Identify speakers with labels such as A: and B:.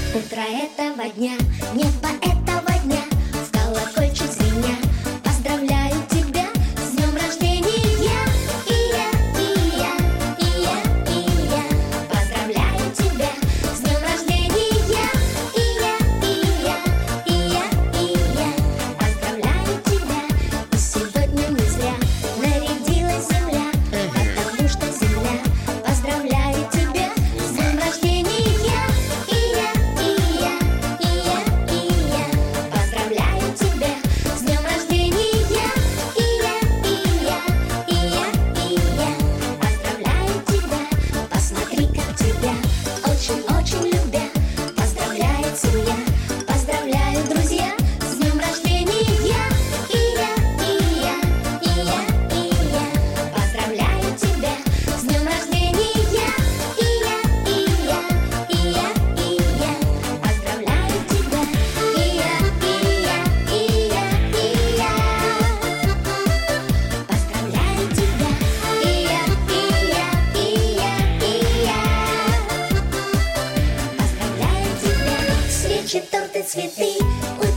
A: Утро этого дня, небо этого дня, в колокольчик звеня, поздравляю тебя с днем рождения. И я, и я, и я, и я поздравляю тебя с днем рождения. И я, и я, и я, и я поздравляю тебя. И сегодня не зря нарядилась земля, потому что земля поздравляет тебя с днем рождения. Очень любя, поздравляет семья, поздравляют друзья с днем рождения. И я, и я, и я, и я поздравляю тебя с днем рождения. И я, и я, и я, и я поздравляю тебя. И я, и я, и я, и я поздравляю тебя. И я, и я, и я, и я поздравляю тебя. Свечи, торты, цветы.